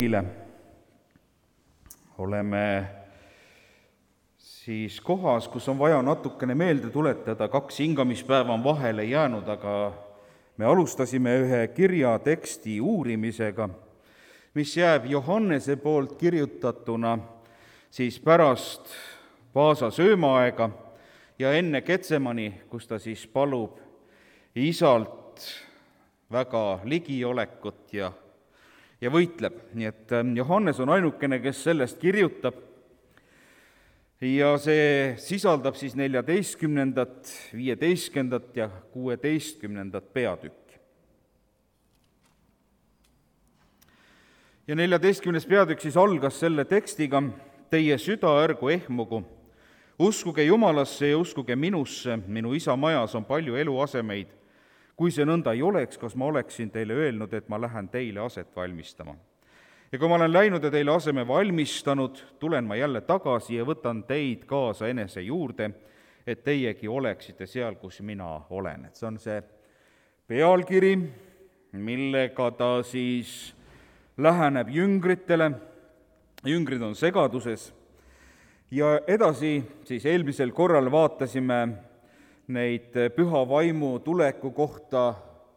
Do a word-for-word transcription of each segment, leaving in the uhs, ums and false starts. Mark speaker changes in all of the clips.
Speaker 1: eile oleme siis kohas, kus on vaja natukene meelde tuletada, kaks hingamispäeva on vahele jäänud, aga me alustasime ühe kirja teksti uurimisega, mis jääb Johannese poolt kirjutatuna siis pärast Vaasa söömaaega ja enne Getsemani, kus ta siis palub isalt väga ligiolekut ja ja võitleb. Nii et Johannes on ainukene, kes sellest kirjutab. Ja see sisaldab siis neljateistkümnendat, viieteistkümnendat ja kuueteistkümnendat peatükki. Ja neljateistkümnes peatükk siis algas selle tekstiga: Teie süda ärgu ehmugu, uskuge Jumalasse ja uskuge minusse, minu isa majas on palju eluasemeid. Kui see nõnda ei oleks, kas ma oleksin teile öelnud, et ma lähen teile aset valmistama. Ja kui ma olen läinud ja teile aseme valmistanud, tulen ma jälle tagasi ja võtan teid kaasa enese juurde, et teiegi oleksite seal, kus mina olen. Et see on see pealkiri, millega ta siis läheneb jüngritele. Jüngrid on segaduses. Ja edasi siis eelmisel korral vaatasime neid püha vaimu tuleku kohta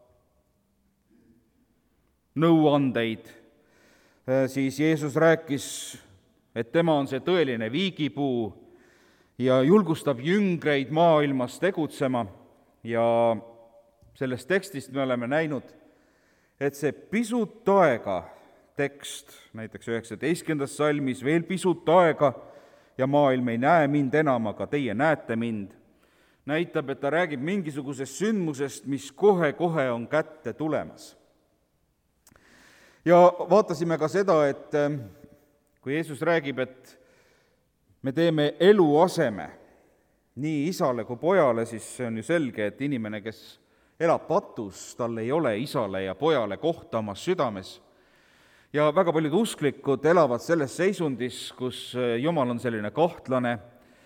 Speaker 1: nõuandeid, siis Jeesus rääkis, et tema on see tõeline viigipuu ja julgustab jüngreid maailmas tegutsema. Ja sellest tekstist me oleme näinud, et see pisut aega tekst, näiteks üheksateistkümnendas salmis, veel pisut aega ja maailm ei näe mind enam, aga teie näete mind, näitab, et ta räägib mingisugusest sündmusest, mis kohe-kohe on kätte tulemas. Ja vaatasime ka seda, et kui Jeesus räägib, et me teeme eluaseme nii isale kui pojale, siis see on ju selge, et inimene, kes elab patus, tal ei ole isale ja pojale kohta omas südames. Ja väga paljud usklikud elavad selles seisundis, kus Jumal on selline kahtlane,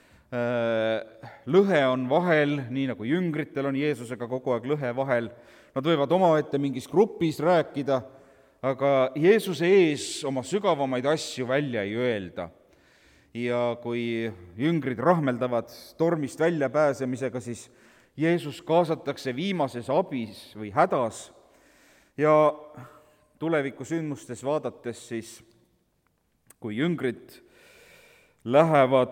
Speaker 1: lõhe on vahel, nii nagu jüngritel on Jeesusega kogu aeg lõhe vahel. Nad võivad omaette mingis grupis rääkida, aga Jeesuse ees oma sügavamaid asju välja ei öelda. Ja kui jüngrid rahmeldavad tormist välja pääsemisega, siis Jeesus kaasatakse viimases abis või hädas. Ja tulevikusündmustes vaadates siis, kui jüngrid lähevad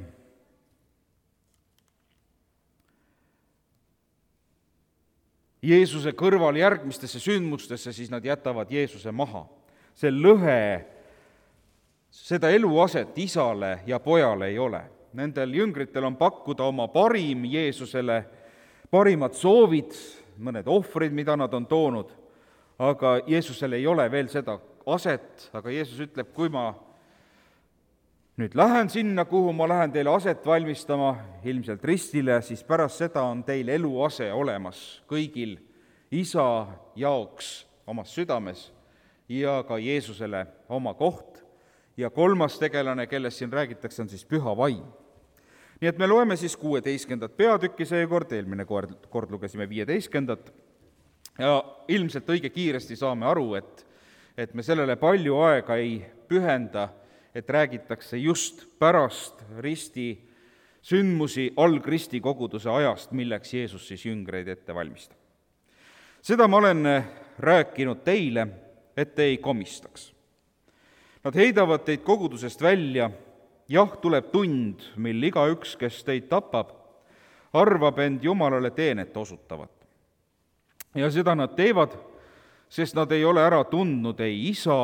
Speaker 1: Jeesuse kõrval järgmistesse sündmustesse, siis nad jätavad Jeesuse maha. See lõhe, seda eluaset isale ja pojale ei ole. Nendel jüngritel on pakkuda oma parim Jeesusele, parimad soovid, mõned ohvrid, mida nad on toonud, aga Jeesusel ei ole veel seda aset, aga Jeesus ütleb, kui ma nüüd lähen sinna, kuhu ma lähen teile aset valmistama, ilmselt ristile, siis pärast seda on teil eluase olemas kõigil isa jaoks omas südames ja ka Jeesusele oma koht. Ja kolmas tegelane, kellest siin räägitakse, on siis püha vaim. Nii et me loeme siis kuueteistkümnendat peatükki seekord, eelmine kord, kord lugesime viieteistkümnendat. Ja ilmselt õige kiiresti saame aru, et, et me sellele palju aega ei pühenda, et räägitakse just pärast risti sündmusi algristi koguduse ajast, milleks Jeesus siis jüngreid ette valmistab. Seda ma olen rääkinud teile, et te ei komistaks. Nad heidavad teid kogudusest välja, jah, tuleb tund, mil igaüks, kes teid tapab, arvab end Jumalale teenet osutavat. Ja seda nad teevad, sest nad ei ole ära tundnud ei isa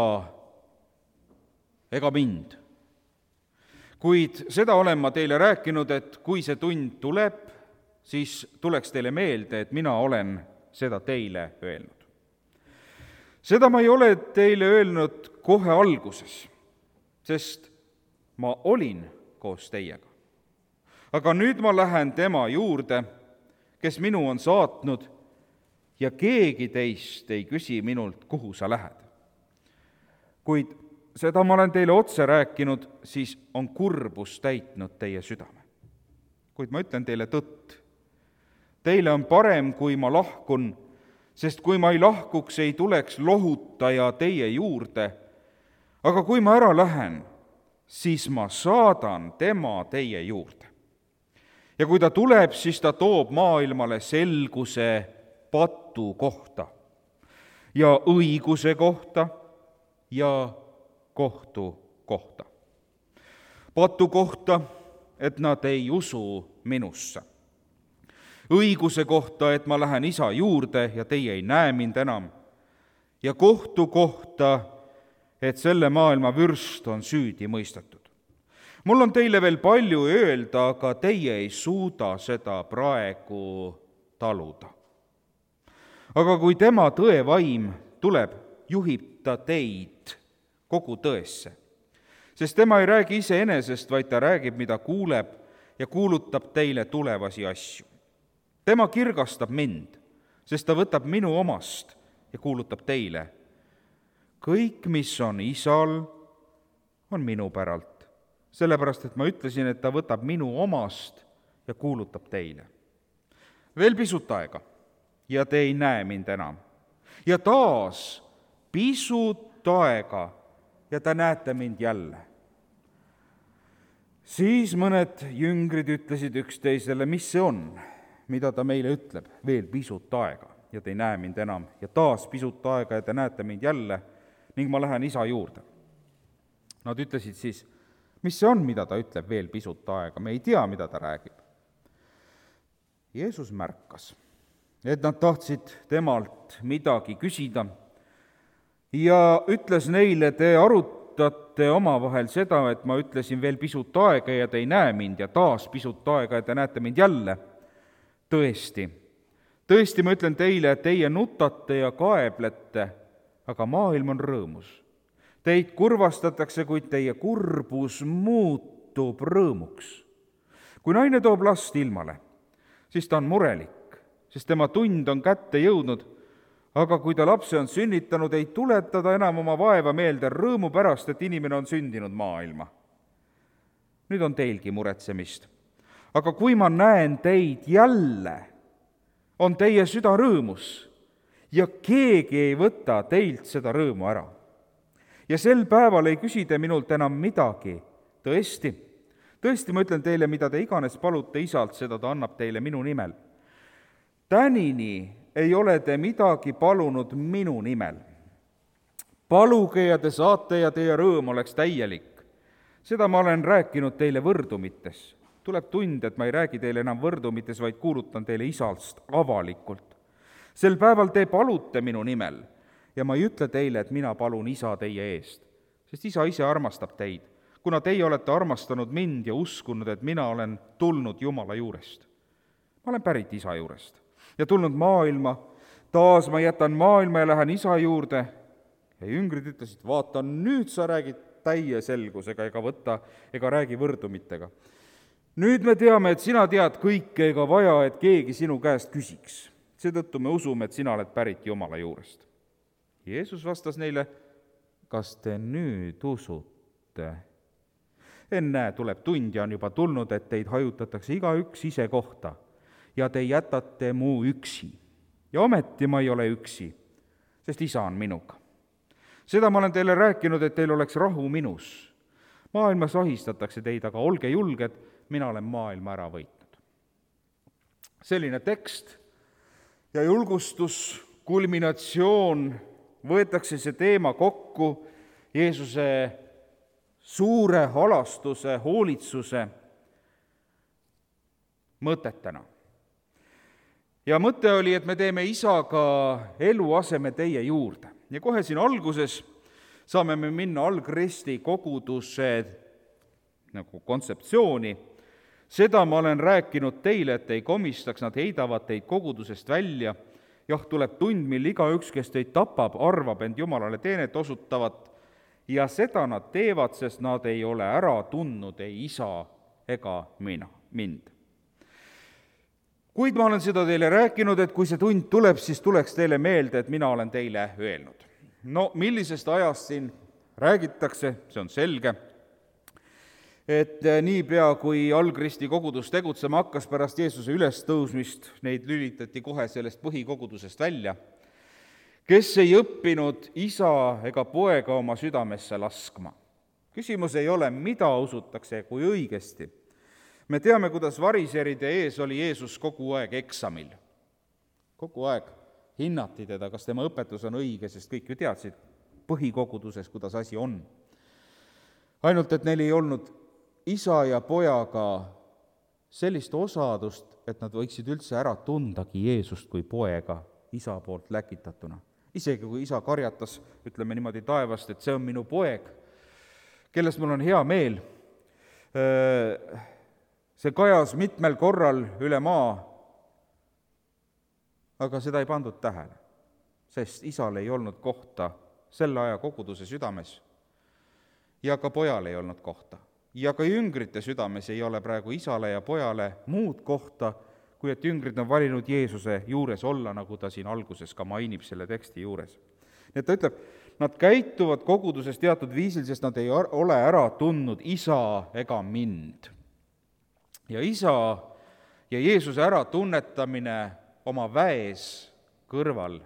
Speaker 1: ega mind. Kuid seda olen ma teile rääkinud, et kui see tund tuleb, siis tuleks teile meelde, et mina olen seda teile öelnud. Seda ma ei ole teile öelnud kohe alguses, sest ma olin koos teiega. Aga nüüd ma lähen tema juurde, kes minu on saatnud, ja keegi teist ei küsi minult, kuhu sa lähed. Kuid seda ma olen teile otse rääkinud, siis on kurbus täitnud teie südame. Kuid ma ütlen teile tõtt. Teile on parem, kui ma lahkun, sest kui ma ei lahkuks, ei tuleks lohutaja teie juurde, aga kui ma ära lähen, siis ma saadan tema teie juurde. Ja kui ta tuleb, siis ta toob maailmale selguse patu kohta ja õiguse kohta ja kohtu kohta. Patu kohta, et nad ei usu minusse. Õiguse kohta, et ma lähen isa juurde ja teie ei näe mind enam. Ja kohtu kohta, et selle maailma vürst on süüdi mõistetud. Mul on teile veel palju öelda, aga teie ei suuda seda praegu taluda. Aga kui tema tõevaim tuleb, juhib ta teid kogu tõesse. Sest tema ei räägi iseenesest, vaid ta räägib, mida kuuleb ja kuulutab teile tulevasi asju. Tema kirgastab mind, sest ta võtab minu omast ja kuulutab teile. Kõik, mis on isal, on minu päralt, sellepärast, et ma ütlesin, et ta võtab minu omast ja kuulutab teile. Veel pisut aega ja te ei näe mind enam. Ja taas pisut aega ja te näete mind jälle. Siis mõned jüngrid ütlesid üksteisele, mis see on, mida ta meile ütleb, veel pisut aega ja te ei näe mind enam. Ja taas pisut aega ja te näete mind jälle ning ma lähen isa juurde. Nad ütlesid siis, mis see on, mida ta ütleb veel pisut aega, me ei tea, mida ta räägib. Jeesus märkas, et nad tahtsid temalt midagi küsida ja ütles neile, te arutate omavahel seda, et ma ütlesin veel pisut aega ja te ei näe mind ja taas pisut aega ja te näete mind jälle. Tõesti, tõesti ma ütlen teile, et teie nutate ja kaeblete, aga maailm on rõõmus. Teid kurvastatakse, kuid teie kurbus muutub rõõmuks. Kui naine toob last ilmale, siis ta on murelik, sest tema tund on kätte jõudnud, aga kui ta lapse on sünnitanud, ei tuleta ta enam oma vaeva meelde rõõmu pärast, et inimene on sündinud maailma. Nüüd on teilgi muretsemist. Aga kui ma näen teid jälle, on teie süda rõõmus ja keegi ei võta teilt seda rõõmu ära. Ja sel päeval ei küsi te minult enam midagi. Tõesti, tõesti ma ütlen teile, mida te iganes palute isalt, seda ta annab teile minu nimel. Tänini ei ole te midagi palunud minu nimel. Paluge ja te saate ja teie rõõm oleks täielik. Seda ma olen rääkinud teile võrdumites. Tuleb tund, et ma ei räägi teile enam võrdumites, vaid kuulutan teile isalt avalikult. Sel päeval te palute minu nimel ja ma ei ütle teile, et mina palun isa teie eest, sest isa ise armastab teid, kuna teie olete armastanud mind ja uskunud, et mina olen tulnud Jumala juurest. Ma olen pärit isa juurest ja tulnud maailma, taas ma jätan maailma ja lähen isa juurde. Ja jüngrid ütlesid, vaata, nüüd sa räägid täie selgusega ega võtta ega räägi võrdumitega. Nüüd me teame, et sina tead kõike ega vaja, et keegi sinu käest küsiks. Seetõttu me usume, et sina oled pärit Jumala juurest. Jeesus vastas neile, kas te nüüd usute? Ennäe, tuleb tund ja on juba tulnud, et teid hajutatakse igaüks ise kohta ja te jätate mu üksi. Ja ometi ma ei ole üksi, sest isa on minuga. Seda ma olen teile rääkinud, et teil oleks rahu minus. Maailmas ahistatakse teid, aga olge julged, mina olen maailma ära võitnud. Selline tekst ja julgustus, kulminatsioon, võetakse see teema kokku Jeesuse suure halastuse, hoolitsuse mõtetena. Ja mõte oli, et me teeme isaga eluaseme teie juurde. Ja kohe siin alguses saame me minna algristi koguduse nagu kontseptsiooni. Seda ma olen rääkinud teile, et ei komistaks, nad heidavad teid kogudusest välja. Jah, tuleb tund, mil igaüks, kes teid tapab, arvab end Jumalale teenet osutavat ja seda nad teevad, sest nad ei ole ära tundnud ei isa ega mina, mind. Kuid ma olen seda teile rääkinud, et kui see tund tuleb, siis tuleks teile meelde, et mina olen teile öelnud. No millisest ajast siin räägitakse, see on selge, et niipea, kui algristi kogudus tegutsema hakkas pärast Jeesuse ülestõusmist, neid lülitati kohe sellest põhikogudusest välja. kes ei õppinud isa ega poega oma südamesse laskma. Küsimus ei ole, mida usutakse ja kui õigesti. Me teame, kuidas variseride ees oli Jeesus kogu aeg eksamil. Kogu aeg hinnati teda, kas tema õpetus on õige, sest kõik ju teadsid põhikoguduses, kuidas asi on. Ainult, et neil ei olnud isa ja pojaga sellist osadust, et nad võiksid üldse ära tundagi Jeesust kui poega isa poolt läkitatuna. Isegi kui isa karjatas, ütleme niimoodi taevast, et see on minu poeg, kellest mul on hea meel, see kajas mitmel korral üle maa, aga seda ei pandud tähele, sest isal ei olnud kohta selle aja koguduse südames ja ka pojal ei olnud kohta. Ja ka jüngrite südames ei ole praegu isale ja pojale muud kohta, kui et jüngrid on valinud Jeesuse juures olla, nagu ta siin alguses ka mainib selle teksti juures. Nii et ta ütleb, nad käituvad koguduses teatud viisil, sest nad ei ole ära tundnud isa ega mind. Ja isa ja Jeesuse ära tunnetamine oma väes kõrval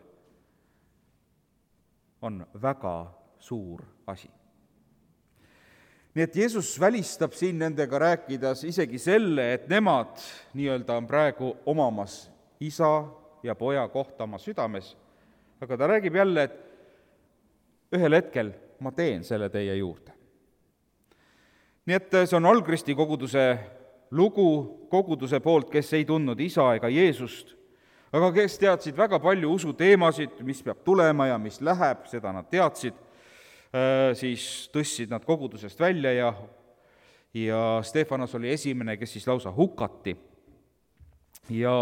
Speaker 1: on väga suur asi. Nii et Jeesus välistab siin nendega rääkides isegi selle, et nemad nii-öelda on praegu omamas isa ja poja kohta oma südames, aga ta räägib jälle, et ühel hetkel ma teen selle teie juurde. Nii et see on algristi koguduse lugu, koguduse poolt, kes ei tundnud isa ega Jeesust, aga kes teadsid väga palju usuteemasid, mis peab tulema ja mis läheb, seda nad teadsid, siis tõstsid nad kogudusest välja ja, ja Stefanos oli esimene, kes siis lausa hukati. Ja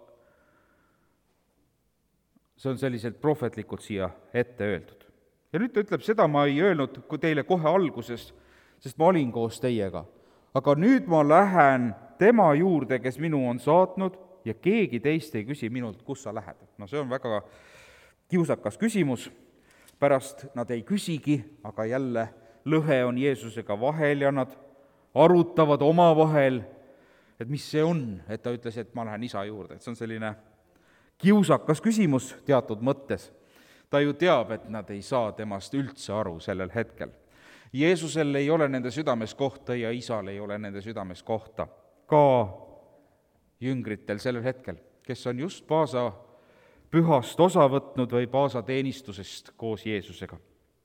Speaker 1: see on selliselt prohvetlikult siia ette öeldud. Ja nüüd ta ütleb, seda ma ei öelnud teile kohe alguses, sest ma olin koos teiega. Aga nüüd ma lähen tema juurde, kes minu on saatnud, ja keegi teist ei küsi minult, kus sa lähed. No see on väga kiusakas küsimus. Pärast nad ei küsigi, aga jälle lõhe on Jeesusega vahel ja nad arutavad omavahel, et mis see on, et ta ütles, et ma lähen isa juurde. Et see on selline kiusakas küsimus teatud mõttes. Ta ju teab, et nad ei saa temast üldse aru sellel hetkel. Jeesusel ei ole nende südames kohta ja isal ei ole nende südames kohta. Ka jüngritel sellel hetkel, kes on just Paasa pühast osa võtnud või Paasa teenistusest koos Jeesusega.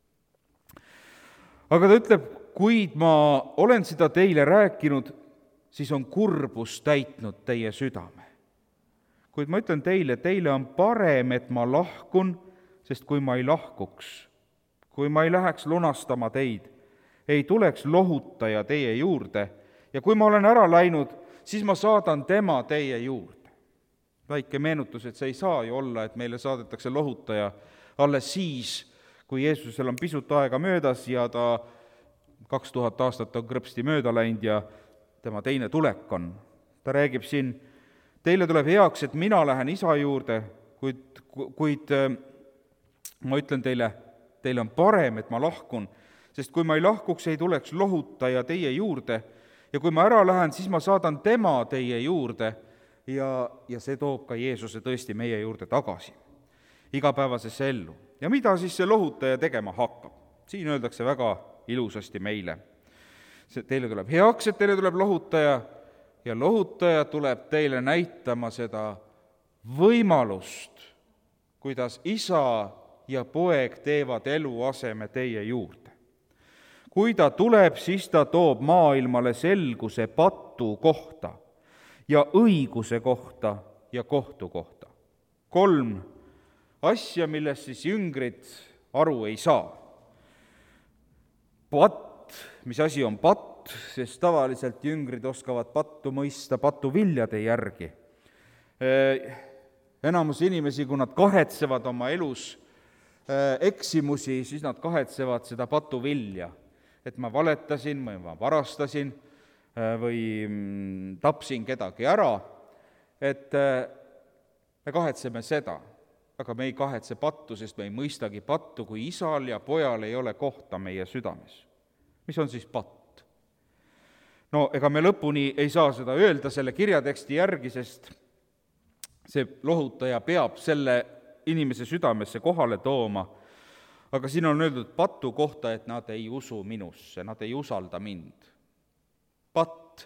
Speaker 1: Aga ta ütleb, kuid ma olen seda teile rääkinud, siis on kurbus täitnud teie südame. Kuid ma ütlen teile, teile on parem, et ma lahkun, sest kui ma ei lahkuks, kui ma ei läheks lunastama teid, ei tuleks lohutaja teie juurde ja kui ma olen ära läinud, siis ma saadan tema teie juurde. Väike meenutus, et see ei saa ju olla, et meile saadetakse lohutaja alles siis, kui Jeesusel on pisut aega möödas ja ta kaks tuhat aastat on krõpsti mööda läinud ja tema teine tulek on. Ta räägib siin, teile tuleb heaks, et mina lähen isa juurde, kuid, kuid ma ütlen teile, teile on parem, et ma lahkun, sest kui ma ei lahkuks, ei tuleks lohutaja teie juurde ja kui ma ära lähen, siis ma saadan tema teie juurde ja, ja see toob ka Jeesuse tõesti meie juurde tagasi, igapäevasesse ellu. Ja mida siis see lohutaja tegema hakkab? Siin öeldakse väga ilusasti meile. Teile tuleb heaks, et teile tuleb lohutaja ja lohutaja tuleb teile näitama seda võimalust, kuidas isa ja poeg teevad eluaseme teie juurde. Kui ta tuleb, siis ta toob maailmale selguse patu kohta ja õiguse kohta ja kohtu kohta. Kolm asja, millest siis jüngrid aru ei saa. Patt, mis asi on patt, sest tavaliselt jüngrid oskavad pattu mõista patuviljade järgi. Enamus inimesi, kui nad kahetsevad oma elus eksimusi, siis nad kahetsevad seda patuvilja, et ma valetasin või ma varastasin või tapsin kedagi ära, et me kahetseme seda, aga me ei kahetse pattu, sest me ei mõistagi pattu, kui isal ja pojal ei ole kohta meie südames. Mis on siis patt? No ega me lõpuni ei saa seda öelda selle kirjateksti järgi, sest see lohutaja peab selle inimese südamesse kohale tooma, aga siin on öeldud patu kohta, et nad ei usu minusse, nad ei usalda mind. Patt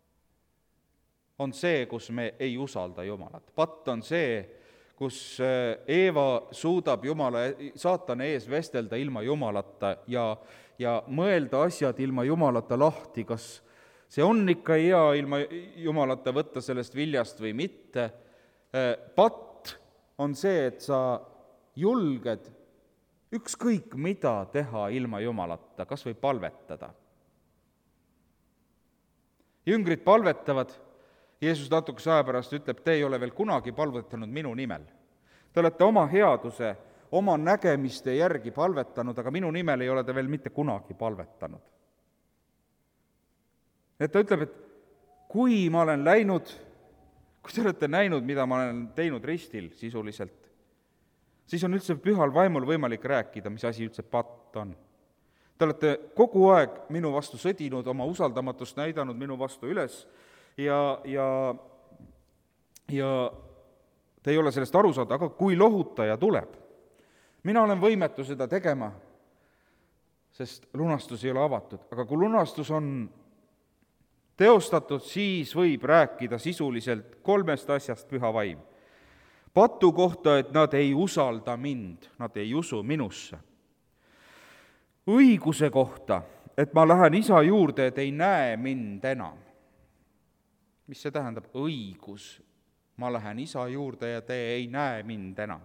Speaker 1: on see, kus me ei usalda Jumalat. Patt on see, kus Eeva suudab Jumala, saatana ees vestelda ilma Jumalata ja, ja mõelda asjad ilma Jumalata lahti, kas see on ikka hea ilma Jumalata võtta sellest viljast või mitte. Patt on see, et sa julged ükskõik mida teha ilma Jumalata, kas või palvetada. Jüngrid palvetavad, Jeesus natukese aja pärast ütleb, te ei ole veel kunagi palvetanud minu nimel. Te olete oma headuse, oma nägemiste järgi palvetanud, aga minu nimel ei ole te veel mitte kunagi palvetanud. Et ta ütleb, et kui ma olen läinud, kui te olete näinud, mida ma olen teinud ristil sisuliselt, siis on üldse pühal vaimul võimalik rääkida, mis asi üldse patt on. Te olete kogu aeg minu vastu sõdinud, oma usaldamatust näidanud minu vastu üles ja, ja, ja te ei ole sellest aru saada, aga kui lohutaja tuleb, mina olen võimetu seda tegema, sest lunastus ei ole avatud, aga kui lunastus on teostatud, siis võib rääkida sisuliselt kolmest asjast püha vaim. Patu kohta, et nad ei usalda mind, nad ei usu minusse. Õiguse kohta, et ma lähen isa juurde, et ei näe mind enam. Mis see tähendab? Õigus. Ma lähen isa juurde ja te ei näe mind enam.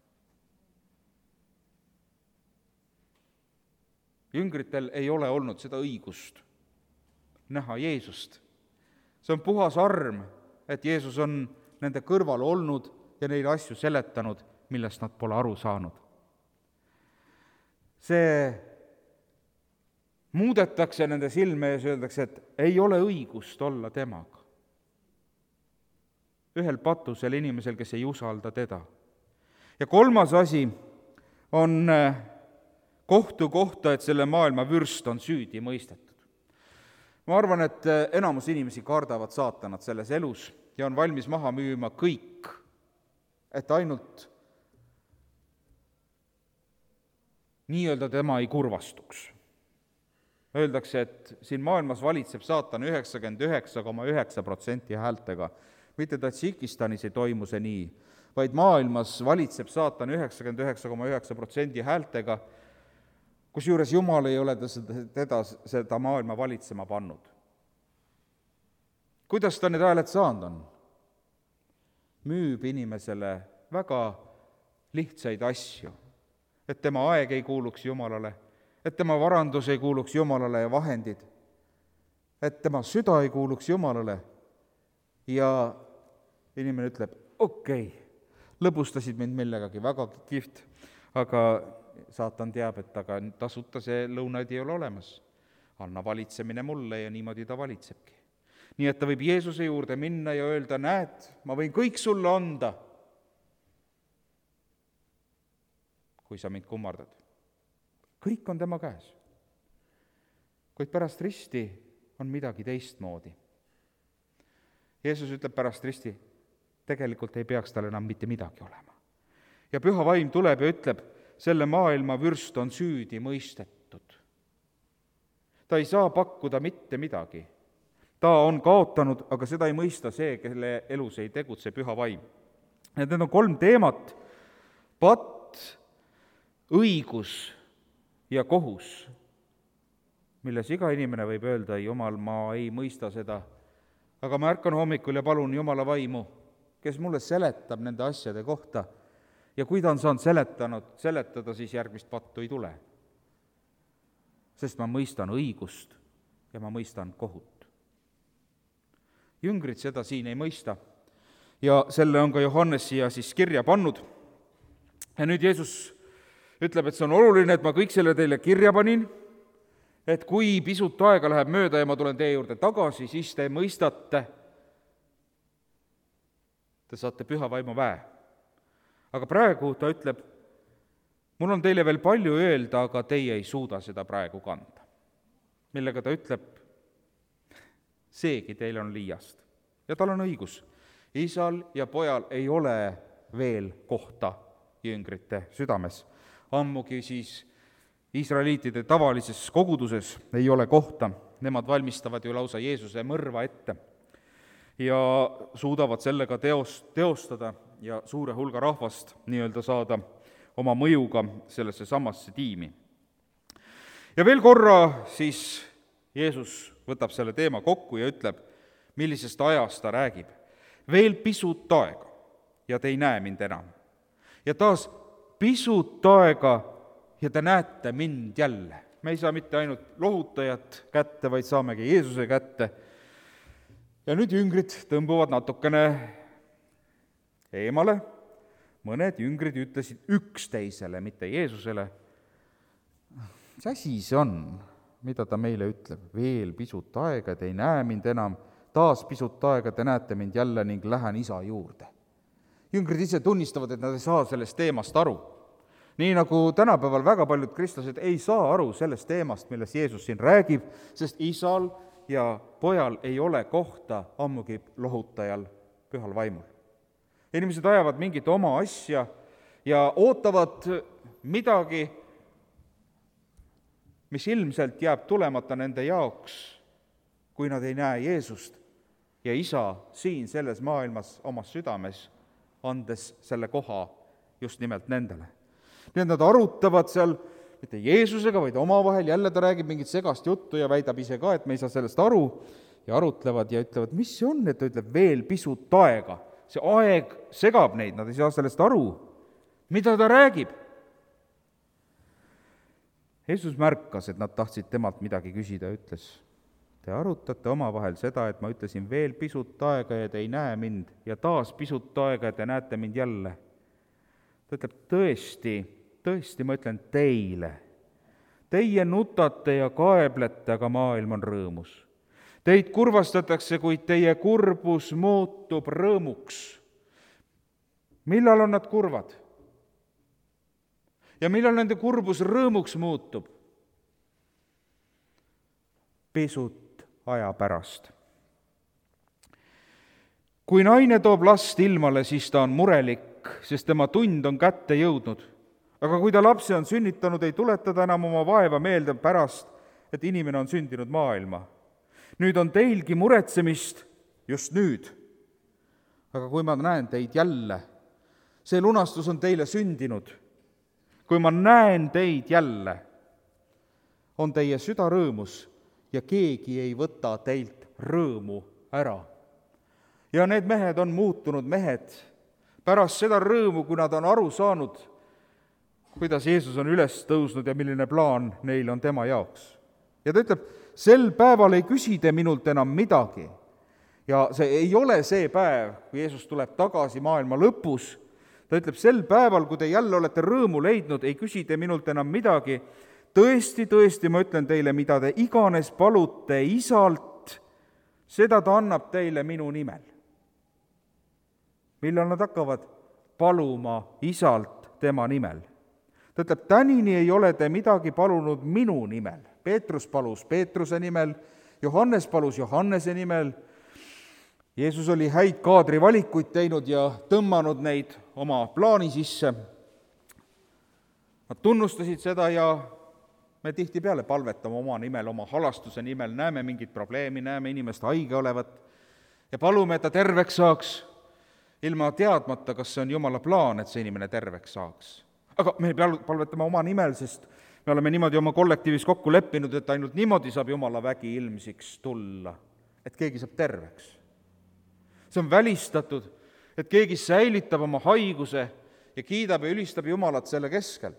Speaker 1: Jüngritel ei ole olnud seda õigust näha Jeesust. See on puhas arm, et Jeesus on nende kõrval olnud ja neile asju seletanud, millest nad pole aru saanud. See muudetakse nende silme ees, öeldakse, et ei ole õigust olla temaga. Ühel patusel inimesel, kes ei usalda teda. Ja kolmas asi on kohtu kohta, et selle maailma vürst on süüdi mõistetud. Ma arvan, et enamus inimesi kardavad saatanat selles elus ja on valmis maha müüma kõik, et ainult nii-öelda tema ei kurvastuks. Öeldakse, et siin maailmas valitseb saatan üheksakümmend üheksa koma üheksa protsenti häältega. Mitte Tadžikistanis ei toimu see nii, vaid maailmas valitseb saatan üheksakümmend üheksa koma üheksa protsenti häältega, kusjuures Jumal ei ole teda seda maailma valitsema pannud. Kuidas ta need hääled saanud on? Müüb inimesele väga lihtsaid asju, et tema aeg ei kuuluks Jumalale, et tema varandus ei kuuluks Jumalale ja vahendid, et tema süda ei kuuluks Jumalale ja inimene ütleb, okei, okay, lõbustasid mind millegagi, väga kihvt, aga saatan teab, et aga tasuta see lõunaid ei ole olemas. Anna valitsemine mulle ja niimoodi ta valitsebki. Nii et ta võib Jeesuse juurde minna ja öelda, näed, ma võin kõik sulle anda, kui sa mind kummardad. Kõik on tema käes. Kuid pärast risti on midagi teistmoodi. Jeesus ütleb pärast risti, tegelikult ei peaks tal enam mitte midagi olema. Ja püha vaim tuleb ja ütleb, selle maailma vürst on süüdi mõistetud. Ta ei saa pakkuda mitte midagi. Ta on kaotanud, aga seda ei mõista see, kelle elus ei tegutse püha vaim. Ja need on kolm teemat, patt, õigus ja kohus, milles iga inimene võib öelda, Jumal, ma ei mõista seda, aga ma ärkan hommikul ja palun Jumala vaimu, kes mulle seletab nende asjade kohta. Ja kui ta on saanud seletanud, seletada, siis järgmist pattu ei tule. Sest ma mõistan õigust ja ma mõistan kohut. Jüngrid seda siin ei mõista ja selle on ka Johannes siia siis kirja pannud. Ja nüüd Jeesus ütleb, et see on oluline, et ma kõik selle teile kirja panin, et kui pisut aega läheb mööda ja ma tulen teie juurde tagasi, siis te mõistate, te saate püha vaimu väe. Aga praegu ta ütleb, mul on teile veel palju öelda, aga teie ei suuda seda praegu kanda. Millega ta ütleb, seegi teil on liiast. Ja tal on õigus. Isal ja pojal ei ole veel kohta jüngrite südames. ammugi siis Iisraeliitide tavalises koguduses ei ole kohta, nemad valmistavad ju lausa Jeesuse mõrva ette ja suudavad sellega teos, teostada ja suure hulga rahvast nii-öelda saada oma mõjuga sellesse samasse tiimi. Ja veel korra siis Jeesus võtab selle teema kokku ja ütleb, millisest ajast ta räägib. veel pisut aega ja te ei näe mind enam. Ja taas pisut aega ja te näete mind jälle. Me ei saa mitte ainult lohutajat kätte, vaid saamegi Jeesuse kätte. Ja nüüd jüngrid tõmbuvad natukene eemale. Mõned jüngrid ütlesid üksteisele, mitte Jeesusele. Mis asi see on, mida ta meile ütleb? Veel pisut aega, te ei näe mind enam. Taas pisut aega, te näete mind jälle ning lähen isa juurde. Jüngrid ise tunnistavad, et nad ei saa sellest teemast aru. Nii nagu tänapäeval väga paljud kristlased ei saa aru sellest teemast, millest Jeesus siin räägib, sest isal ja pojal ei ole kohta ammugi lohutajal pühal vaimul. Inimesed ajavad mingit oma asja ja ootavad midagi, mis ilmselt jääb tulemata nende jaoks, kui nad ei näe Jeesust ja isa siin selles maailmas omas südames, andes selle koha just nimelt nendele. Nii et nad arutavad seal mitte Jeesusega, vaid omavahel, jälle ta räägib mingit segast juttu ja väidab ise ka, et me ei saa sellest aru, ja arutlevad ja ütlevad, mis see on, et ta ütleb veel pisut aega. See aeg segab neid, nad ei saa sellest aru, mida ta räägib. Jeesus märkas, et nad tahtsid temalt midagi küsida ja ütles, te arutate omavahel seda, et ma ütlesin veel pisut aega ja te ei näe mind ja taas pisut aega ja te näete mind jälle. Ta ütleb, tõesti, tõesti, ma ütlen teile, teie nutate ja kaeblete, aga maailm on rõõmus. Teid kurvastatakse, kuid teie kurbus muutub rõõmuks. Millal on nad kurvad? Ja millal nende kurbus rõõmuks muutub? Pisut aja pärast. Kui naine toob last ilmale, siis ta on murelik, sest tema tund on kätte jõudnud. Aga kui ta lapse on sünnitanud, ei tuletada enam oma vaeva meelde pärast, et inimene on sündinud maailma. Nüüd on teilgi muretsemist just nüüd. Aga kui ma näen teid jälle, see lunastus on teile sündinud. Kui ma näen teid jälle, on teie süda rõõmus ja keegi ei võta teilt rõõmu ära. Ja need mehed on muutunud mehed pärast seda rõõmu, kui nad on aru saanud, kuidas Jeesus on üles tõusnud ja milline plaan neil on tema jaoks. Ja ta ütleb, sel päeval ei küsi te minult enam midagi. Ja see ei ole see päev, kui Jeesus tuleb tagasi maailma lõpus. Ta ütleb, sel päeval, kui te jälle olete rõõmu leidnud, ei küsi te minult enam midagi. Tõesti, tõesti, ma ütlen teile, mida te iganes palute isalt, seda ta annab teile minu nimel. Millal nad hakkavad paluma isalt tema nimel? Ta ütleb, tänini ei ole te midagi palunud minu nimel. Peetrus palus Peetruse nimel, Johannes palus Johannese nimel. Jeesus oli häid kaadrivalikuid teinud ja tõmmanud neid oma plaani sisse. Nad tunnustasid seda ja me tihtipeale palvetame oma nimel, oma halastuse nimel, näeme mingit probleemi, näeme inimest haige olevat ja palume, et ta terveks saaks, ilma teadmata, kas see on Jumala plaan, et see inimene terveks saaks. Aga me palvetame oma nimel, sest me oleme niimoodi oma kollektiivis kokku leppinud, et ainult niimoodi saab Jumala vägi ilmsiks tulla, et keegi saab terveks. See on välistatud, et keegi säilitab oma haiguse ja kiidab ja ülistab Jumalat selle keskel.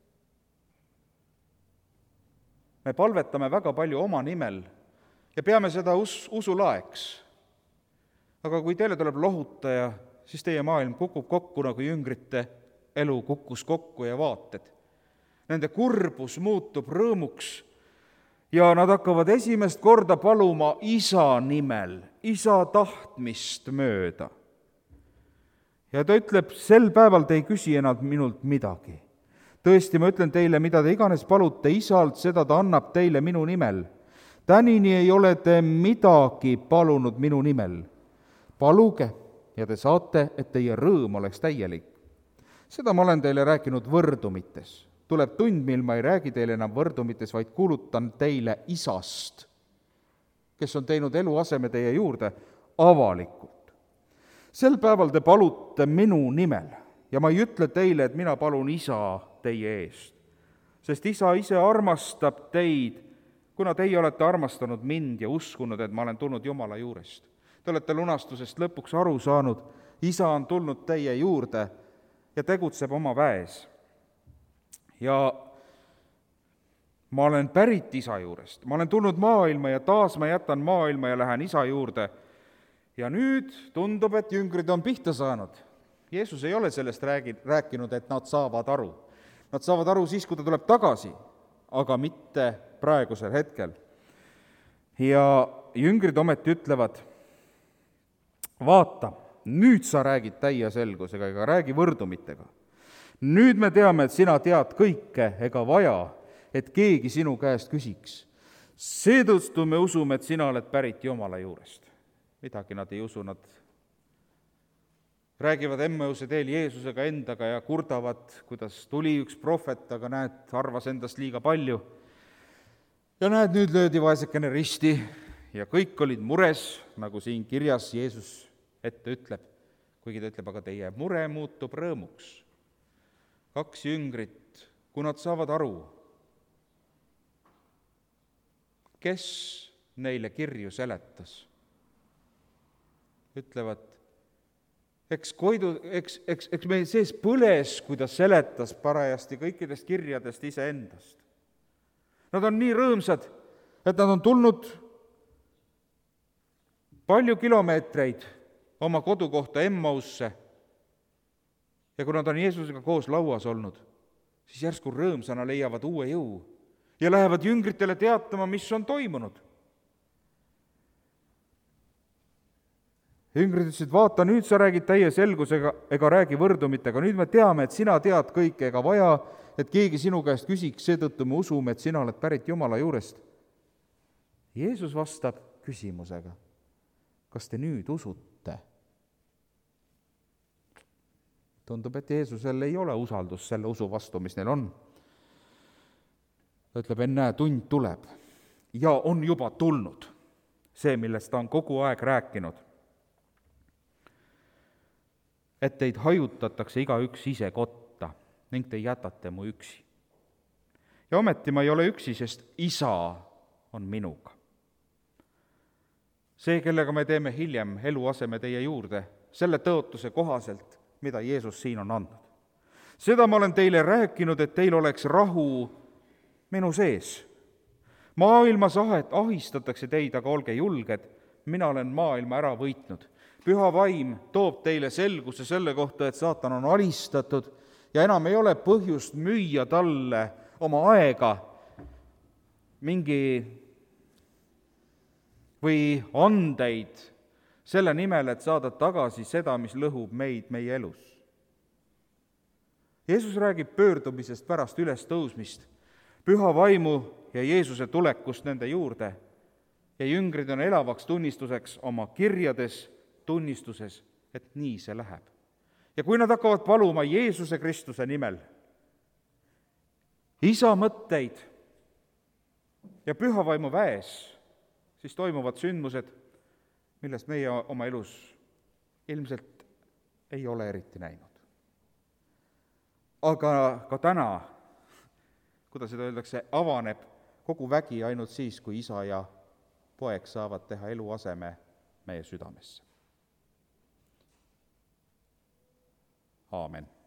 Speaker 1: Me palvetame väga palju oma nimel ja peame seda us- usulaeks. Aga kui teile tuleb lohutaja, siis teie maailm kukub kokku, nagu jüngrite elu kukkus kokku ja vaated. Nende kurbus muutub rõõmuks ja nad hakkavad esimest korda paluma isa nimel, isa tahtmist mööda. Ja ta ütleb, sel päeval te ei küsi enam minult midagi. Tõesti, ma ütlen teile, mida te iganes palute isalt, seda ta annab teile minu nimel. Tänini ei ole te midagi palunud minu nimel. Paluge ja te saate, et teie rõõm oleks täielik. seda ma olen teile rääkinud võrdumites. Tuleb tund, mil ma ei räägi teile enam võrdumites, vaid kuulutan teile Isast, kes on teinud eluaseme teie juurde avalikult. Sel päeval te palute minu nimel ja ma ei ütle teile, et mina palun Isa teie eest, sest Isa ise armastab teid, kuna teie olete armastanud mind ja uskunud, et ma olen tulnud Jumala juurest. Te olete lunastusest lõpuks aru saanud, Isa on tulnud teie juurde ja tegutseb oma väes. Ja ma olen pärit Isa juurest, ma olen tulnud maailma ja taas ma jätan maailma ja lähen Isa juurde. Ja nüüd tundub, et jüngrid on pihta saanud. Jeesus ei ole sellest räägi, rääkinud, et nad saavad aru. Nad saavad aru siis, kui ta tuleb tagasi, aga mitte praegusel hetkel. Ja jüngrid ometi ütlevad, vaata, nüüd sa räägid täie selgusega ega räägi võrdumitega. Nüüd me teame, et sina tead kõike ega vaja, et keegi sinu käest küsiks. Seetõttu me usume, et sina oled pärit Jumala juurest. Midagi nad ei usu, nad räägivad Emmause teel Jeesusega endaga ja kurdavad, kuidas tuli üks prohvet, aga näed, arvas endast liiga palju. Ja näed, nüüd löödi vaesekene risti ja kõik olid mures, nagu siin kirjas Jeesus ette ütleb, kuigi ta ütleb, aga teie mure muutub rõõmuks. Kaks jüngrit, kui nad saavad aru, kes neile kirju seletas, ütlevad, eks, koidu, eks, eks, eks meil sees põles, kui ta seletas parajasti kõikidest kirjadest iseendast. Nad on nii rõõmsad, et nad on tulnud palju kilomeetreid oma kodukohta Emmausse ja kui nad on Jeesusega koos lauas olnud, siis järsku rõõmsana leiavad uue jõu ja lähevad jüngritele teatama, mis on toimunud. Jüngrid ütlesid, vaata, nüüd sa räägid täie selgusega ega räägi võrdumitega, nüüd me teame, et sina tead kõike ega vaja, et keegi sinu käest küsiks, seetõttu me usume, et sina oled pärit Jumala juurest. Jeesus vastab küsimusega, kas te nüüd usute? Tundub, et Jeesusel ei ole usaldus selle usu vastu, mis neil on. Ta ütleb, ennäe, tund tuleb ja on juba tulnud see, millest ta on kogu aeg rääkinud. Et teid hajutatakse igaüks ise kotta ning te jätate mu üksi. Ja ometi ma ei ole üksi, sest Isa on minuga. See, kellega me teeme hiljem eluaseme teie juurde, selle tõotuse kohaselt, mida Jeesus siin on andnud. Seda ma olen teile rääkinud, et teil oleks rahu minu sees. Maailmas ahet ahistatakse teid, aga olge julged, mina olen maailma ära võitnud. Püha vaim toob teile selguse selle kohta, et saatan on alistatud ja enam ei ole põhjust müüa talle oma aega mingi või andeid selle nimel, et saada tagasi seda, mis lõhub meid meie elus. Jeesus räägib pöördumisest pärast üles tõusmist, püha vaimu ja Jeesuse tulekust nende juurde ja jüngrid on elavaks tunnistuseks oma kirjades, tunnistuses, et nii see läheb. Ja kui nad hakkavad paluma Jeesuse Kristuse nimel, Isa mõtteid ja püha vaimu väes, siis toimuvad sündmused, millest meie oma elus ilmselt ei ole eriti näinud. Aga ka täna, kuidas seda öeldakse, avaneb kogu vägi ainult siis, kui isa ja poeg saavad teha eluaseme meie südamesse. Aamen.